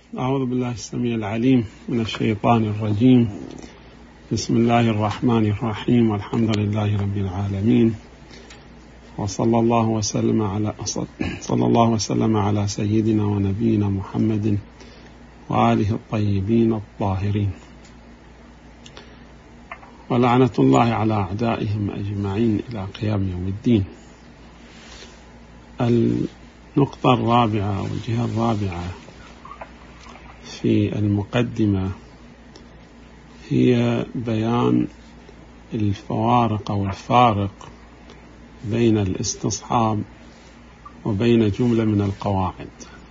أعوذ بالله السميع العليم من الشيطان الرجيم. بسم الله الرحمن الرحيم، والحمد لله رب العالمين، وصلى الله وسلم على سيدنا ونبينا محمد وآله الطيبين الطاهرين، ولعنة الله على أعدائهم أجمعين إلى قيام يوم الدين. النقطة الرابعة والجهة الرابعة في المقدمة هي بيان الفوارق أو الفارق بين الاستصحاب وبين جملة من القواعد.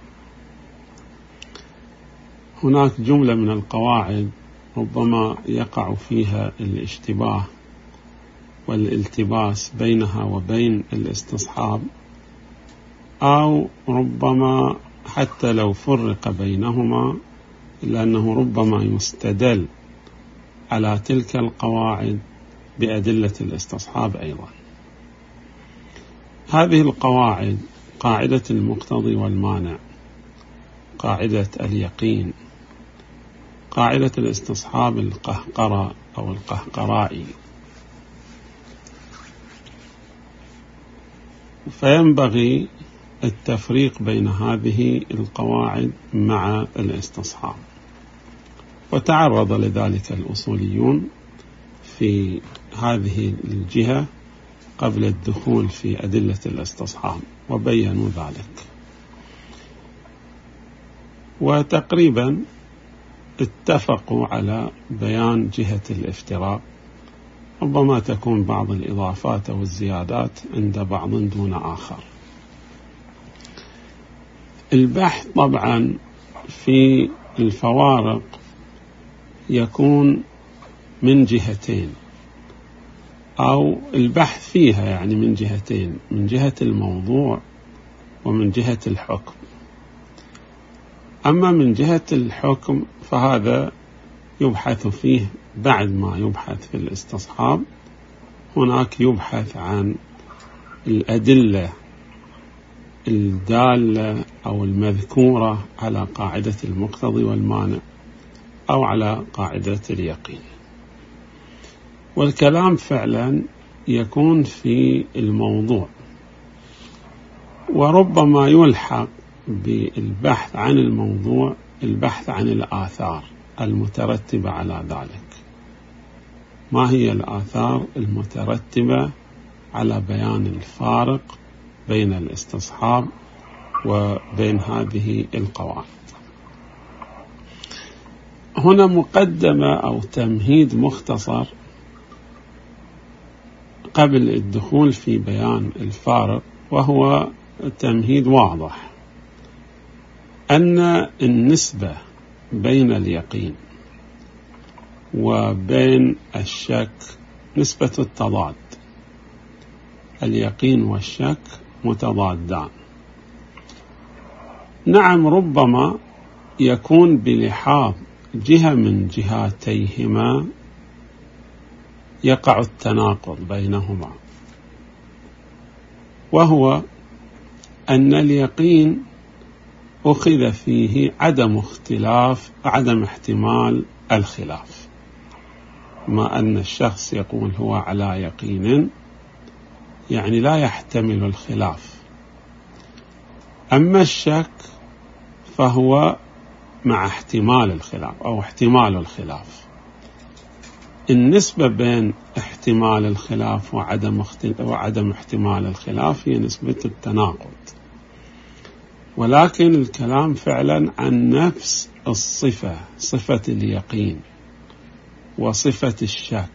هناك جملة من القواعد ربما يقع فيها الاشتباه والالتباس بينها وبين الاستصحاب، أو ربما حتى لو فرق بينهما إلا أنه ربما يستدل على تلك القواعد بأدلة الاستصحاب أيضا. هذه القواعد: قاعدة المقتضي والمانع، قاعدة اليقين، قاعدة الاستصحاب القهقرة أو القهقرائي. فينبغي التفريق بين هذه القواعد مع الاستصحاب، وتعرض لذلك الأصوليون في هذه الجهة قبل الدخول في أدلة الاستصحاب وبينوا ذلك، وتقريبا اتفقوا على بيان جهة الافتراق. ربما تكون بعض الإضافات أو الزيادات عند بعض دون آخر. البحث طبعا في الفوارق يكون من جهتين، أو البحث فيها يعني من جهتين: من جهة الموضوع ومن جهة الحكم. أما من جهة الحكم فهذا يبحث فيه بعد ما يبحث في الاستصحاب. هناك يبحث عن الأدلة الدالة أو المذكورة على قاعدة المقتضي والمانع أو على قاعدة اليقين. والكلام فعلا يكون في الموضوع، وربما يلحق بالبحث عن الموضوع البحث عن الآثار المترتبة على ذلك. ما هي الآثار المترتبة على بيان الفارق بين الاستصحاب وبين هذه القواعد؟ هنا مقدمة أو تمهيد مختصر قبل الدخول في بيان الفارق، وهو تمهيد واضح: أن النسبة بين اليقين وبين الشك نسبة التضاد. اليقين والشك متضادان. نعم، ربما يكون بلحاظ جهة من جهاتيهما يقع التناقض بينهما، وهو أن اليقين أخذ فيه عدم احتمال الخلاف، ما أن الشخص يقول هو على يقين يعني لا يحتمل الخلاف. أما الشك فهو مع احتمال الخلاف أو احتمال الخلاف. النسبة بين احتمال الخلاف وعدم احتمال الخلاف هي نسبة التناقض، ولكن الكلام فعلا عن نفس الصفة، صفة اليقين وصفة الشك،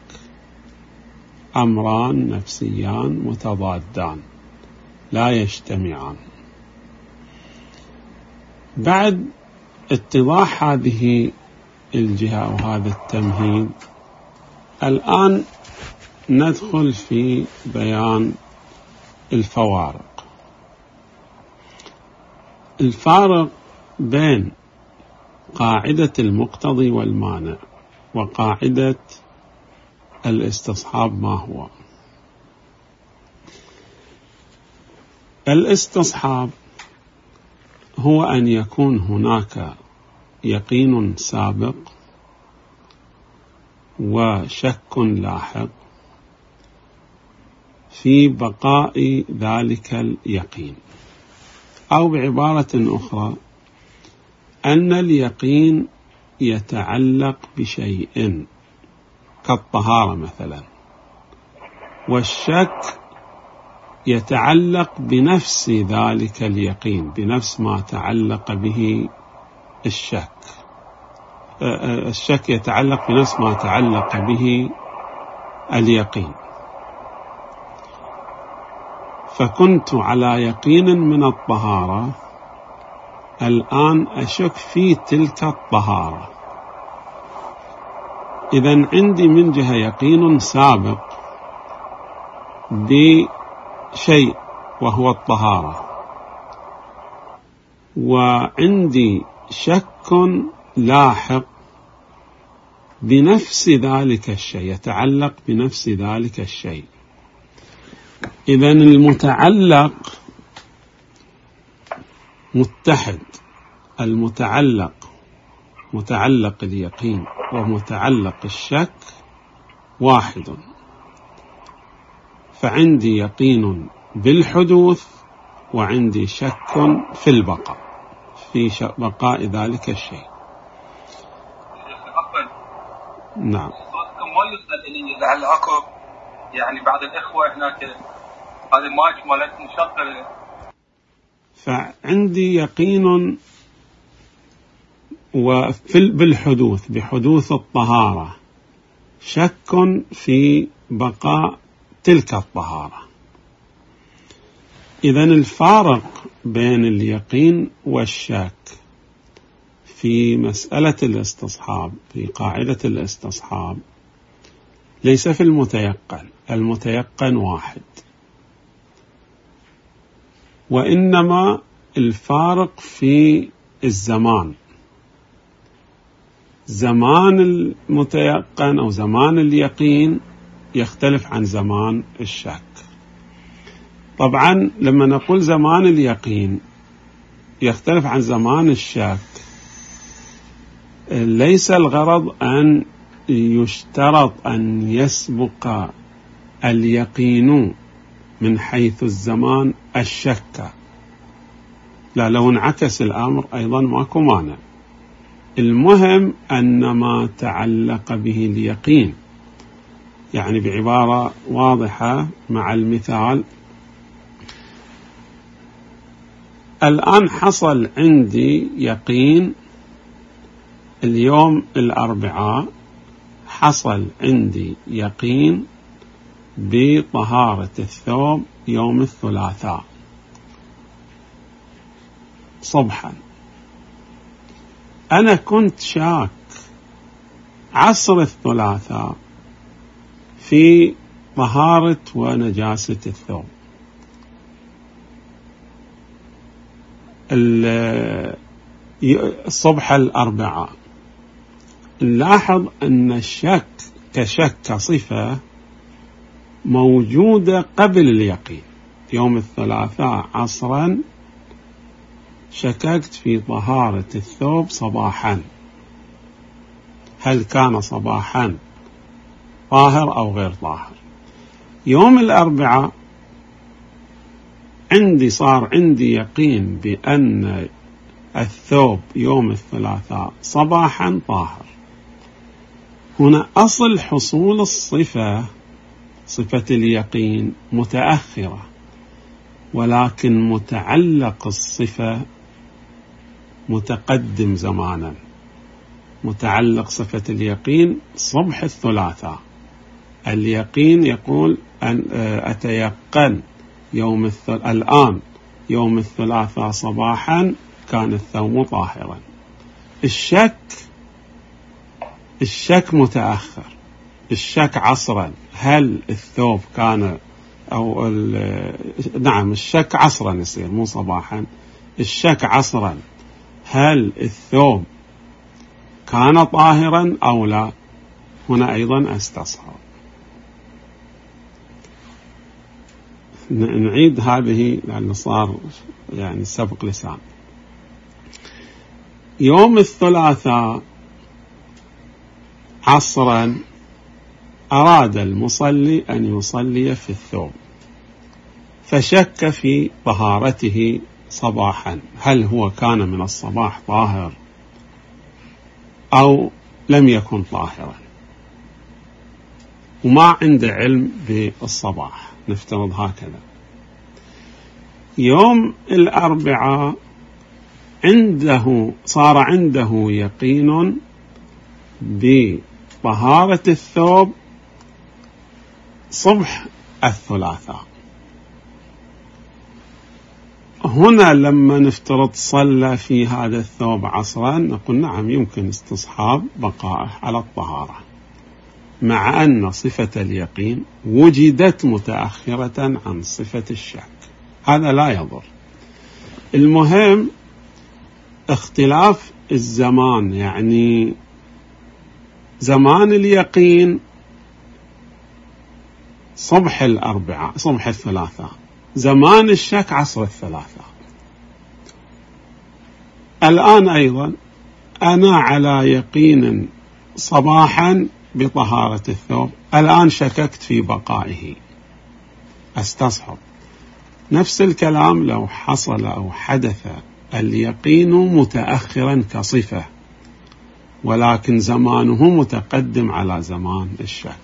أمران نفسيان متضادان لا يجتمعان. بعد اتضاح هذه الجهة وهذا التمهيد، الآن ندخل في بيان الفوارق. الفارق بين قاعدة المقتضي والمانع وقاعدة الاستصحاب ما هو؟ الاستصحاب هو أن يكون هناك يقين سابق وشك لاحق في بقاء ذلك اليقين، أو بعبارة أخرى أن اليقين يتعلق بشيء كالطهارة مثلا، والشك يتعلق بنفس ذلك اليقين، بنفس ما تعلق به الشك. الشك يتعلق بنفس ما تعلق به اليقين. فكنت على يقين من الطهارة، الآن أشك في تلك الطهارة. إذن عندي من جهة يقين سابق بشيء وهو الطهارة، وعندي شك لاحق بنفس ذلك الشيء، يتعلق بنفس ذلك الشيء. إذن المتعلق متحد، المتعلق متعلق اليقين ومتعلق الشك واحد. فعندي يقين بالحدوث وعندي شك في البقاء، في بقاء ذلك الشيء. نعم. صوتكم ما يوصل إلي، لعل أكو يعني بعض الإخوة هناك هذا المايك مالتهم مشغل. فعندي يقين بالحدوث، بحدوث الطهارة، شك في بقاء تلك الطهارة. إذن الفارق بين اليقين والشك في مسألة الاستصحاب، في قاعدة الاستصحاب، ليس في المتيقن، المتيقن واحد، وإنما الفارق في الزمان. زمان المتيقن أو زمان اليقين يختلف عن زمان الشك. طبعا لما نقول زمان اليقين يختلف عن زمان الشك، ليس الغرض أن يشترط أن يسبق اليقين من حيث الزمان الشك، لا، لو انعكس الأمر أيضا ماكو مانع. المهم أن ما تعلق به اليقين، يعني بعبارة واضحة مع المثال، الآن حصل عندي يقين اليوم الأربعاء، حصل عندي يقين بطهارة الثوب يوم الثلاثاء صبحا. أنا كنت شاك عصر الثلاثاء في طهارة ونجاسة الثوب. الصبح الأربعاء نلاحظ أن الشك كشك صفة موجودة قبل اليقين. يوم الثلاثاء عصرا شككت في طهارة الثوب صباحا، هل كان صباحا طاهر أو غير طاهر. يوم الأربعاء صار عندي يقين بأن الثوب يوم الثلاثاء صباحا طاهر. هنا أصل حصول الصفة، صفة اليقين، متأخرة، ولكن متعلق الصفة متقدم زمانا. متعلق صفة اليقين صبح الثلاثاء، اليقين يقول أن أتيقن الآن يوم الثلاثاء صباحا كان الثوب طاهرا. الشك متأخر، الشك عصرا، هل الثوب كان نعم، الشك عصرا يصير مو صباحا، الشك عصرا، هل الثوب كان طاهرا أو لا. هنا أيضا استصحاب. نعيد هذه لأنه صار يعني سبق لسان. يوم الثلاثاء عصرا أراد المصلي أن يصلي في الثوب، فشك في طهارته صباحا، هل هو كان من الصباح طاهر أو لم يكن طاهرا، وما عنده علم بالصباح، نفترض هكذا. يوم الأربعاء صار عنده يقين بطهارة الثوب صبح الثلاثاء. هنا لما نفترض صلى في هذا الثوب عصرا، نقول نعم يمكن استصحاب بقائه على الطهارة، مع أن صفة اليقين وجدت متأخرة عن صفة الشك، هذا لا يضر. المهم اختلاف الزمان، يعني زمان اليقين صبح الأربعاء صبح الثلاثاء، زمان الشك عصر الثلاثاء. الآن أيضا أنا على يقين صباحا بطهارة الثوب، الآن شككت في بقائه، استصحب. نفس الكلام لو حصل أو حدث اليقين متأخرا كصفة، ولكن زمانه متقدم على زمان الشك.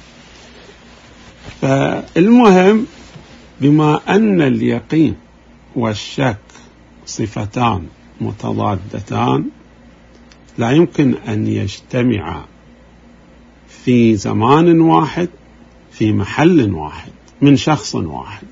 فالمهم بما أن اليقين والشك صفتان متضادتان، لا يمكن أن يجتمعا في زمان واحد في محل واحد من شخص واحد.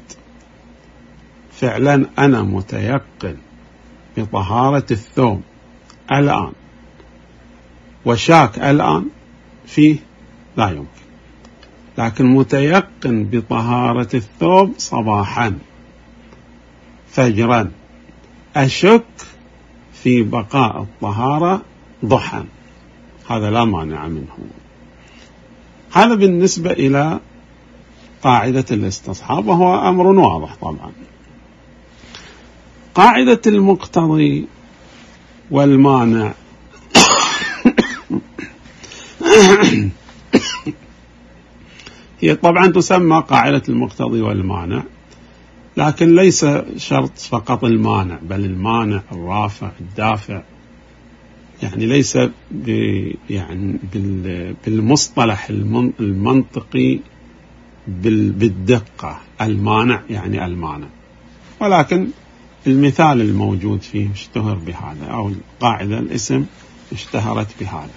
فعلا أنا متيقن بطهارة الثوب الآن وشاك الآن فيه، لا يمكن. لكن متيقن بطهارة الثوب صباحا فجرا، أشك في بقاء الطهارة ضحى، هذا لا مانع منه. هذا بالنسبة إلى قاعدة الاستصحاب، وهو أمر واضح طبعا. قاعدة المقتضي والمانع هي طبعا تسمى قاعدة المقتضي والمانع، لكن ليس شرط فقط المانع، بل المانع الرافع الدافع، يعني ليس يعني بالمصطلح المنطقي بالدقة المانع يعني المانع، ولكن المثال الموجود فيه اشتهر بهذا، أو القاعدة الاسم اشتهرت بهذا.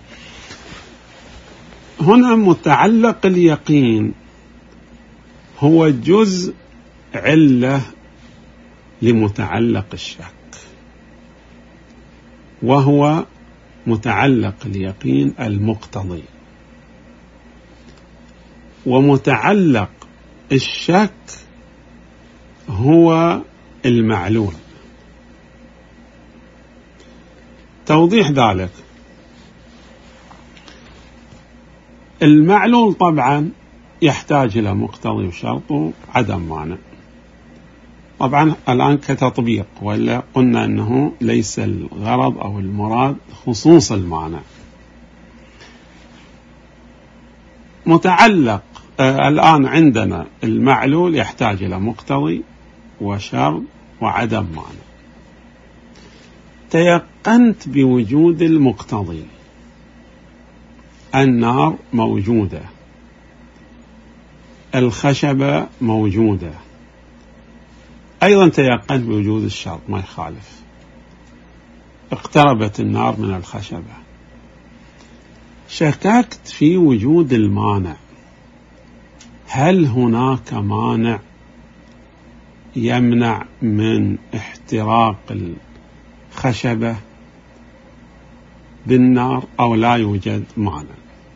هنا متعلق اليقين هو جزء علة لمتعلق الشك، وهو متعلق اليقين المقتضي، ومتعلق الشك هو المعلول. توضيح ذلك، المعلول طبعا يحتاج إلى مقتضي وشرط عدم مانع. طبعا الآن كتطبيق، ولا قلنا أنه ليس الغرض أو المراد خصوص المانع. متعلق الآن عندنا المعلول يحتاج إلى مقتضي وشرط وعدم مانع. تيقنت بوجود المقتضي، النار موجودة، الخشبة موجودة، أيضا تيقنت بوجود الشرط ما يخالف، اقتربت النار من الخشبة. شككت في وجود المانع، هل هناك مانع يمنع من احتراق الخشبة بالنار أو لا يوجد مانع؟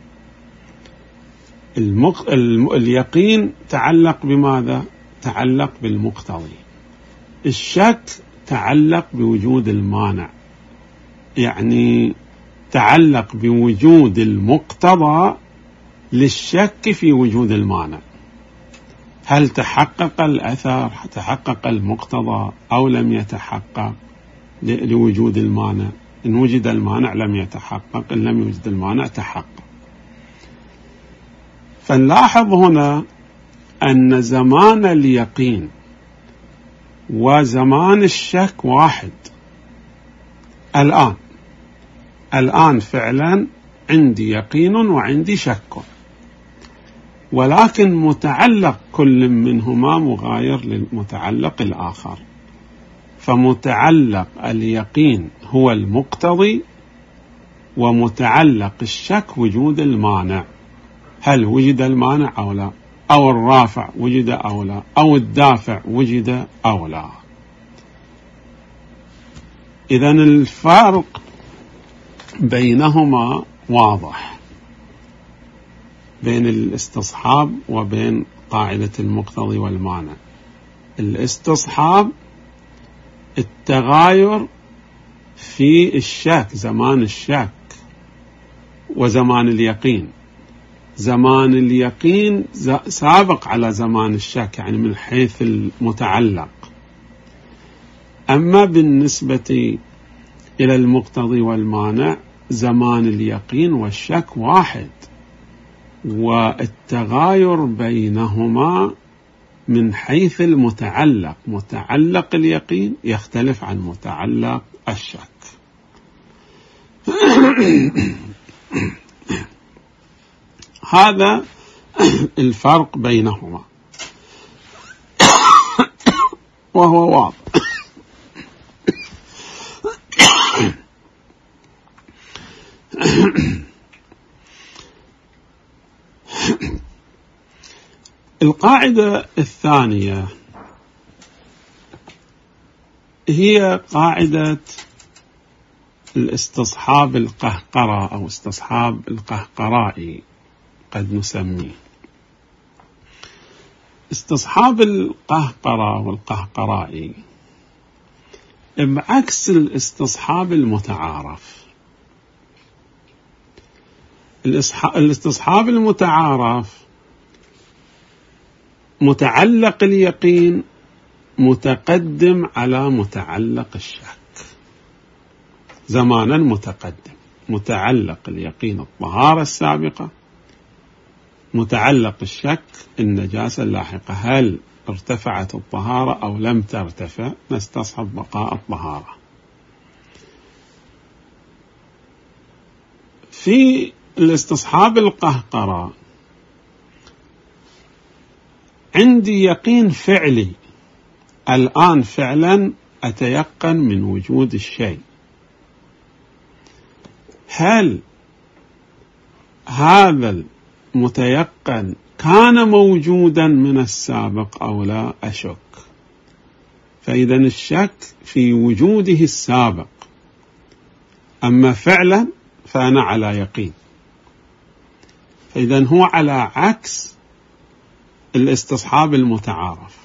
اليقين تعلق بماذا؟ تعلق بالمقتضي. الشك تعلق بوجود المانع، يعني تعلق بوجود المقتضى للشك في وجود المانع. هل تحقق الأثر، تحقق المقتضى أو لم يتحقق لوجود المانع؟ إن وجد المانع لم يتحقق، إن لم يوجد المانع تحقق. فنلاحظ هنا أن زمان اليقين وزمان الشك واحد. الآن فعلا عندي يقين وعندي شك، ولكن متعلق كل منهما مغاير للمتعلق الآخر. فمتعلق اليقين هو المقتضي، ومتعلق الشك وجود المانع، هل وجد المانع أو لا، أو الرافع وجد أو لا، أو الدافع وجد أو لا. إذن الفرق بينهما واضح، بين الاستصحاب وبين قاعدة المقتضي والمانع. الاستصحاب التغاير في الشك، زمان الشك وزمان اليقين. زمان اليقين سابق على زمان الشك، يعني من حيث المتعلق. أما بالنسبة إلى المقتضي والمانع زمان اليقين والشك واحد، والتغاير بينهما من حيث المتعلق. متعلق اليقين يختلف عن متعلق الشك. هذا الفرق بينهما وهو واضح. القاعدة الثانية هي قاعدة الاستصحاب القهقرة أو استصحاب القهقرائي قد نسميه. استصحاب القهقرة والقهقرائي بعكس الاستصحاب المتعارف. الاستصحاب المتعارف متعلق اليقين متقدم على متعلق الشك، زمانا متقدم. متعلق اليقين الطهارة السابقة، متعلق الشك النجاسة اللاحقة، هل ارتفعت الطهارة أو لم ترتفع، نستصحب بقاء الطهارة. في الاستصحاب القهقرة عندي يقين فعلي، الآن فعلا أتيقن من وجود الشيء، هل هذا المتيقن كان موجودا من السابق أو لا، أشك. فإذا الشك في وجوده السابق، أما فعلا فأنا على يقين. فإذا هو على عكس الاستصحاب المتعارف،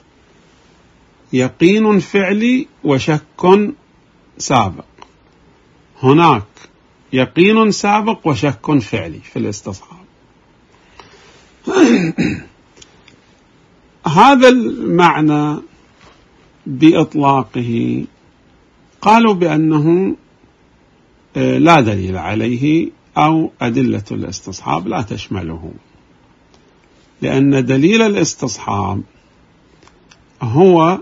يقين فعلي وشك سابق. هناك يقين سابق وشك فعلي في الاستصحاب. هذا المعنى بإطلاقه قالوا بأنه لا دليل عليه، أو أدلة الاستصحاب لا تشمله، لأن دليل الاستصحاب هو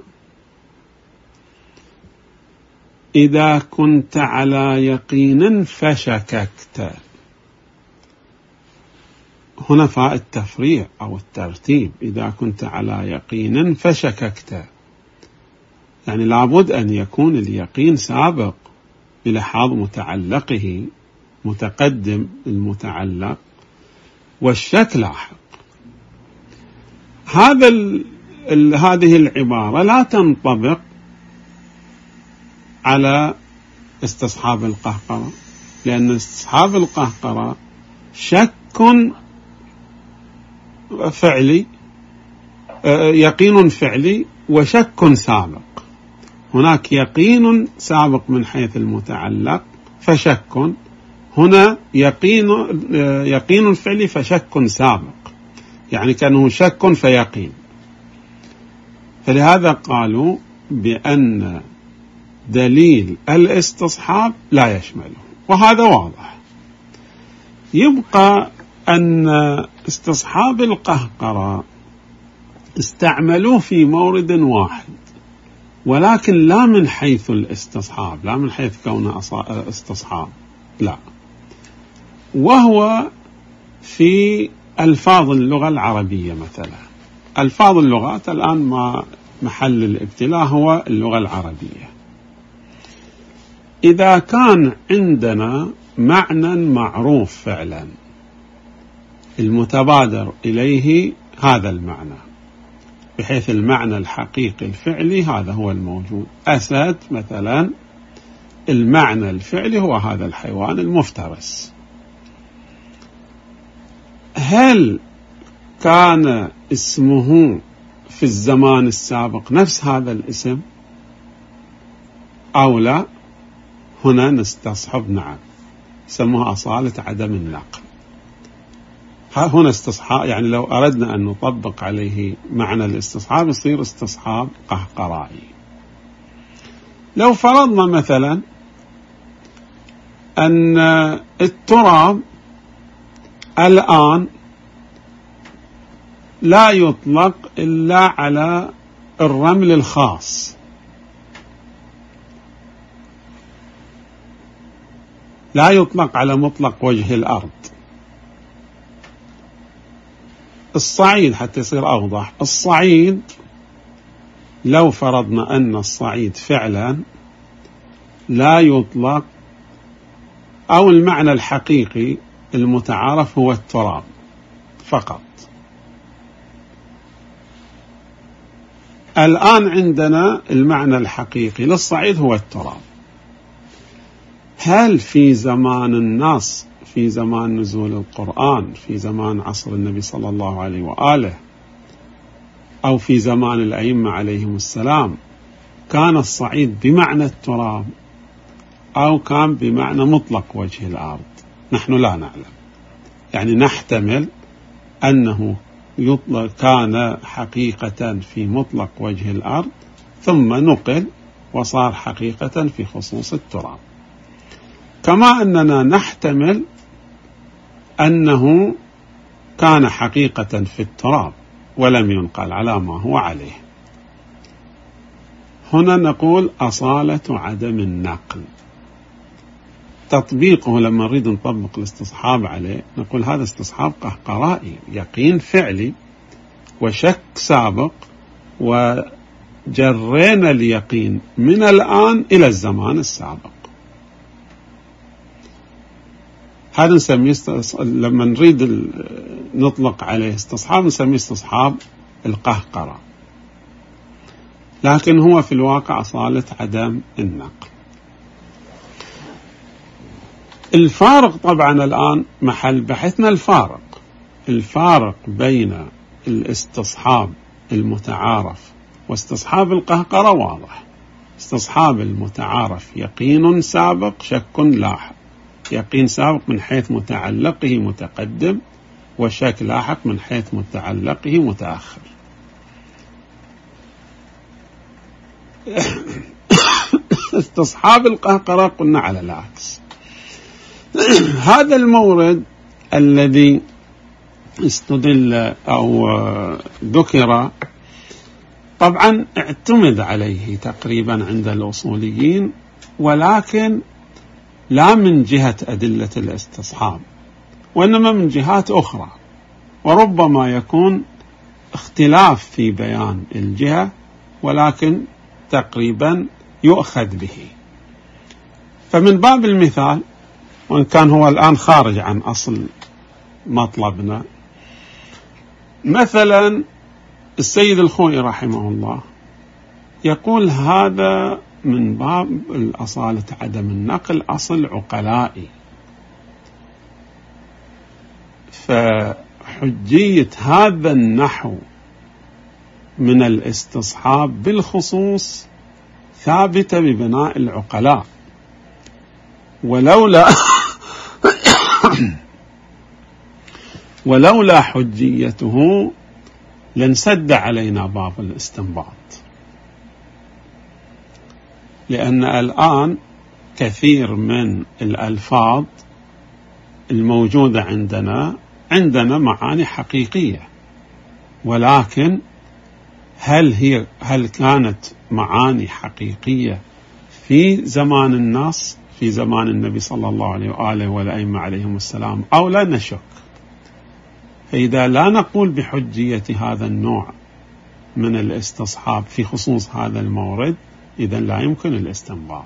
إذا كنت على يقين فشككت. هنا فاء التفريع أو الترتيب، إذا كنت على يقين فشككت، يعني لابد أن يكون اليقين سابق بلحاظ متعلقه، متقدم المتعلق، والشك لاحق. هذه العبارة لا تنطبق على استصحاب القهقرة، لأن استصحاب القهقرة شك فعلي، يقين فعلي وشك سابق. هناك يقين سابق من حيث المتعلق فشك، هنا يقين فعلي فشك سابق، يعني كأنه شك فيقين. فلهذا قالوا بأن دليل الاستصحاب لا يشمله، وهذا واضح. يبقى أن استصحاب القهقرة استعملوه في مورد واحد، ولكن لا من حيث الاستصحاب، لا من حيث كونه استصحاب، لا، وهو في ألفاظ اللغة العربية. مثلا ألفاظ اللغات الآن ما محل الابتلاء هو اللغة العربية. إذا كان عندنا معنى معروف فعلا المتبادر إليه هذا المعنى، بحيث المعنى الحقيقي الفعلي هذا هو الموجود. أسد مثلا المعنى الفعلي هو هذا الحيوان المفترس. هل كان اسمه في الزمان السابق نفس هذا الاسم أو لا؟ هنا نستصحب نعم، سموها أصالة عدم النقل. هنا استصحاب، يعني لو أردنا أن نطبق عليه معنى الاستصحاب يصير استصحاب قهقرائي. لو فرضنا مثلا أن التراب الآن لا يطلق إلا على الرمل الخاص، لا يطلق على مطلق وجه الأرض. الصعيد حتى يصير أوضح، الصعيد لو فرضنا أن الصعيد فعلا لا يطلق، أو المعنى الحقيقي المتعارف هو التراب فقط. الآن عندنا المعنى الحقيقي للصعيد هو التراب. هل في زمان النص، في زمان نزول القرآن، في زمان عصر النبي صلى الله عليه وآله، أو في زمان الأئمة عليهم السلام، كان الصعيد بمعنى التراب أو كان بمعنى مطلق وجه الأرض؟ نحن لا نعلم. يعني نحتمل أنه كان حقيقة في مطلق وجه الأرض ثم نقل وصار حقيقة في خصوص التراب، كما أننا نحتمل أنه كان حقيقة في التراب ولم ينقل على ما هو عليه. هنا نقول أصالة عدم النقل. تطبيقه لما نريد نطبق الاستصحاب عليه نقول هذا استصحاب قهقرائي، يقين فعلي وشك سابق، وجرينا اليقين من الآن إلى الزمان السابق. هذا نسميه لما نريد نطلق عليه استصحاب نسميه استصحاب القهقرة، لكن هو في الواقع أصالة عدم النقل. الفارق طبعا الآن محل بحثنا، الفارق بين الاستصحاب المتعارف واستصحاب القهقرة واضح. استصحاب المتعارف يقين سابق شك لاحق، يقين سابق من حيث متعلقه متقدم، وشك لاحق من حيث متعلقه متأخر. استصحاب القهقرة قلنا على العكس. هذا المورد الذي استدل أو ذكر طبعا اعتمد عليه تقريبا عند الأصوليين، ولكن لا من جهة أدلة الاستصحاب وإنما من جهات أخرى، وربما يكون اختلاف في بيان الجهة ولكن تقريبا يؤخذ به. فمن باب المثال، وإن كان هو الآن خارج عن أصل مطلبنا، مثلا السيد الخوئي رحمه الله يقول هذا من باب الأصالة عدم النقل أصل عقلائي، فحجية هذا النحو من الاستصحاب بالخصوص ثابتة ببناء العقلاء، ولولا حجيته لانسد علينا باب الاستنباط. لأن الآن كثير من الألفاظ الموجودة عندنا معاني حقيقية، ولكن هل كانت معاني حقيقية في زمان الناس، في زمان النبي صلى الله عليه وآله والأئمة عليهم السلام، أو لا نشك؟ فإذا لا نقول بحجية هذا النوع من الاستصحاب في خصوص هذا المورد، إذن لا يمكن الاستنباط.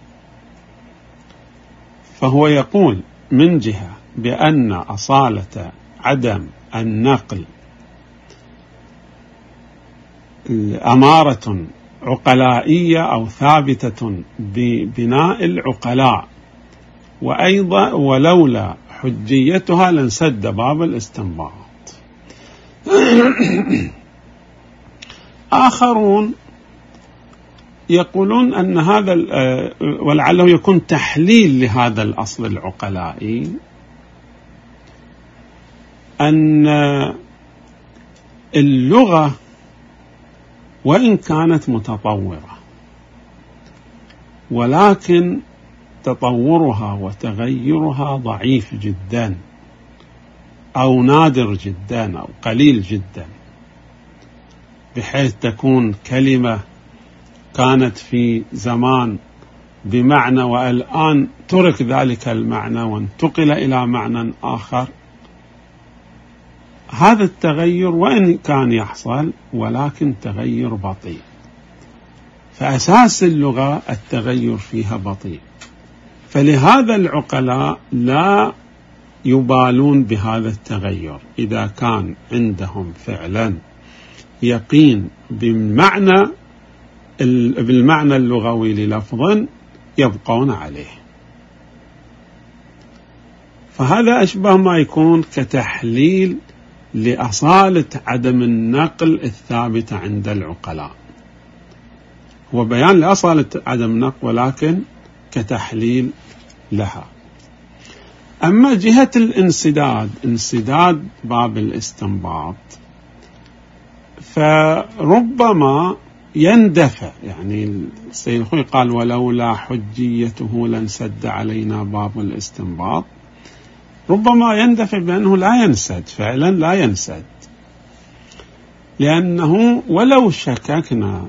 فهو يقول من جهة بأن أصالة عدم النقل أمارة عقلائية أو ثابتة ببناء العقلاء، وأيضا ولولا حجيتها لانسد باب الاستنباط. آخرون يقولون أن هذا ولعله يكون تحليل لهذا الأصل العقلائي، أن اللغة وإن كانت متطورة، ولكن تطورها وتغيرها ضعيف جدا أو نادر جدا أو قليل جدا، بحيث تكون كلمة كانت في زمان بمعنى والآن ترك ذلك المعنى وانتقل إلى معنى آخر. هذا التغير وإن كان يحصل ولكن تغير بطيء، فأساس اللغة التغير فيها بطيء، فلهذا العقلاء لا يبالون بهذا التغير. إذا كان عندهم فعلا يقين بالمعنى اللغوي للفظ يبقون عليه. فهذا أشبه ما يكون كتحليل لأصالة عدم النقل الثابتة عند العقلاء، هو بيان لأصالة عدم النقل ولكن كتحليل لها. أما جهة انسداد باب الاستنباط، فربما يندفع، يعني السيد الخوئي قال ولولا حجيته لانسد علينا باب الاستنباط، ربما يندفع بأنه لا ينسد، فعلا لا ينسد، لأنه ولو شككنا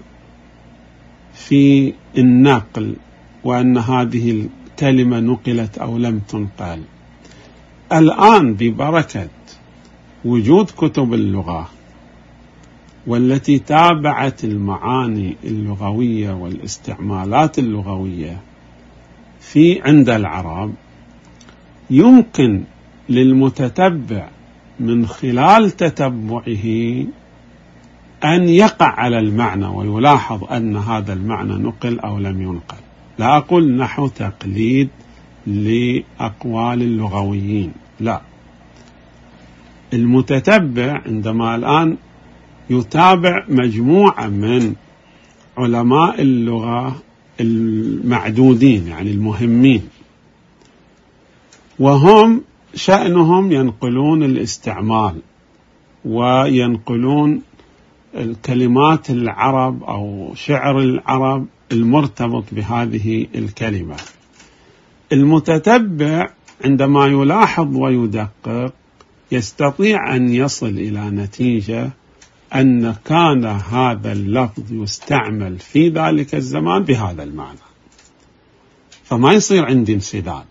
في النقل وأن هذه الكلمة نقلت أو لم تنقل، الآن ببركة وجود كتب اللغة والتي تابعت المعاني اللغوية والاستعمالات اللغوية عند العرب، يمكن للمتتبع من خلال تتبعه أن يقع على المعنى ويلاحظ أن هذا المعنى نقل أو لم ينقل. لا أقول نحو تقليد لأقوال اللغويين، لا، المتتبع عندما الآن يتابع مجموعة من علماء اللغة المعدودين، يعني المهمين، وهم شأنهم ينقلون الاستعمال وينقلون الكلمات العرب أو شعر العرب المرتبط بهذه الكلمة. المتتبع عندما يلاحظ ويدقق يستطيع أن يصل إلى نتيجة أن كان هذا اللفظ يستعمل في ذلك الزمان بهذا المعنى، فما يصير عندي انسداد.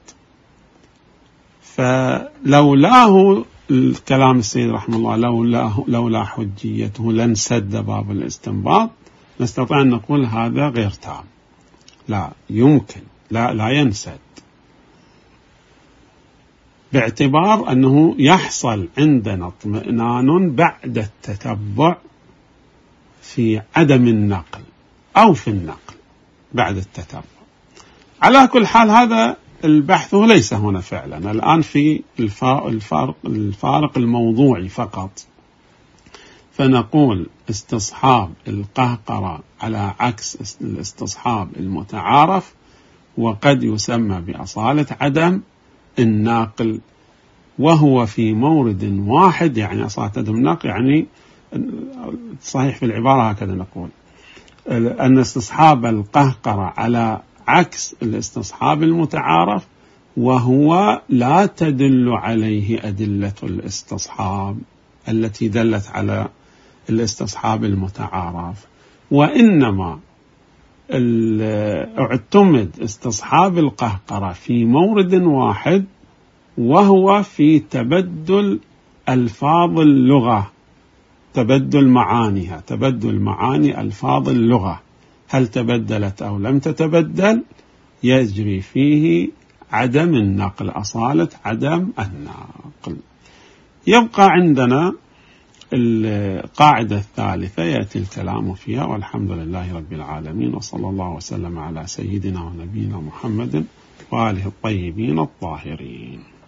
فلولاه الكلام السيد رحمه الله، لولا حجيته لانسد باب الاستنباط، نستطيع أن نقول هذا غير تام، لا يمكن، لا ينسد، باعتبار أنه يحصل عندنا اطمئنان بعد التتبع في عدم النقل أو في النقل بعد التتبع. على كل حال هذا البحث ليس هنا فعلا الآن في الفارق الموضوعي فقط، فنقول استصحاب القهقرة على عكس الاستصحاب المتعارف، وقد يسمى بأصالة عدم الناقل، وهو في مورد واحد، يعني أصالة عدم الناقل يعني صحيح في العبارة هكذا نقول أن استصحاب القهقرة على عكس الاستصحاب المتعارف، وهو لا تدل عليه أدلة الاستصحاب التي دلت على الاستصحاب المتعارف، وإنما اعتمد استصحاب القهقرة في مورد واحد، وهو في تبدل ألفاظ اللغة، تبدل معانيها، تبدل معاني ألفاظ اللغة، هل تبدلت أو لم تتبدل، يجري فيه عدم النقل، أصالة عدم النقل. يبقى عندنا القاعدة الثالثة يأتي الكلام فيها، والحمد لله رب العالمين، وصلى الله وسلم على سيدنا ونبينا محمد وآله الطيبين الطاهرين.